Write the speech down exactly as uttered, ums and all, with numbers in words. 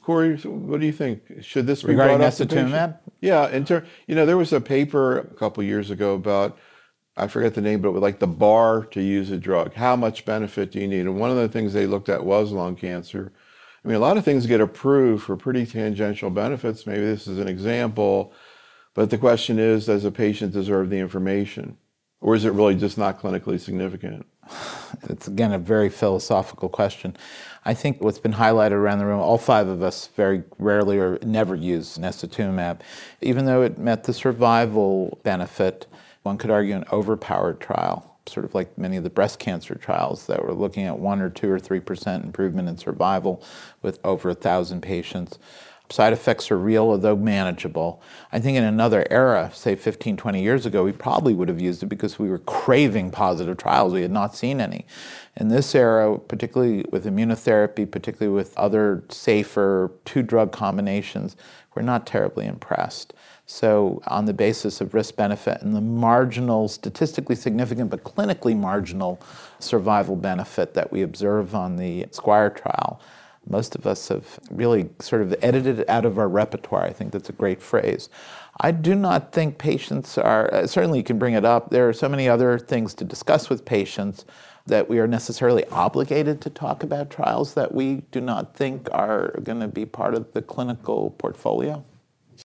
Corey, what do you think? Should this be Regarding brought up to patients? Necitumumab? Yeah, in ter- you know, there was a paper a couple years ago about, I forget the name, but with like the bar to use a drug. How much benefit do you need? And one of the things they looked at was lung cancer. I mean, a lot of things get approved for pretty tangential benefits. Maybe this is an example. But the question is, does a patient deserve the information? Or is it really just not clinically significant? It's, again, a very philosophical question. I think what's been highlighted around the room, all five of us very rarely or never use necitumumab. Even though it met the survival benefit, one could argue an overpowered trial, sort of like many of the breast cancer trials that were looking at one or two or three percent improvement in survival with over a thousand patients. Side effects are real, although manageable. I think in another era, say fifteen, twenty years ago, we probably would have used it because we were craving positive trials. We had not seen any. In this era, particularly with immunotherapy, particularly with other safer two-drug combinations, we're not terribly impressed. So on the basis of risk-benefit and the marginal, statistically significant but clinically marginal survival benefit that we observe on the Squire trial, most of us have really sort of edited it out of our repertoire. I think that's a great phrase. I do not think patients are, uh, certainly you can bring it up. There are so many other things to discuss with patients that we are necessarily obligated to talk about trials that we do not think are going to be part of the clinical portfolio.